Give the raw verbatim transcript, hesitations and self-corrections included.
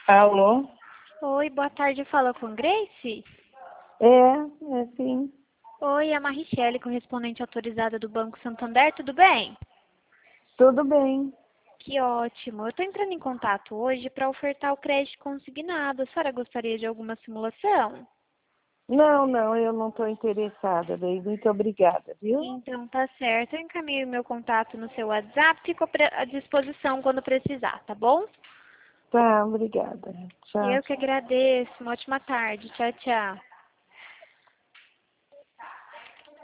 Alô? Oi, boa tarde. Fala com Grace? É, é sim. Oi, é a Marichele, correspondente autorizada do Banco Santander, tudo bem? Tudo bem. Que ótimo. Eu estou entrando em contato hoje para ofertar o crédito consignado. A senhora gostaria de alguma simulação? Não, não, eu não estou interessada, daí. Muito obrigada, viu? Então tá certo. Eu encaminho meu contato no seu WhatsApp, fico à disposição quando precisar, tá bom? Tá, obrigada. Tchau, Eu que tchau. agradeço. Uma ótima tarde. Tchau, tchau.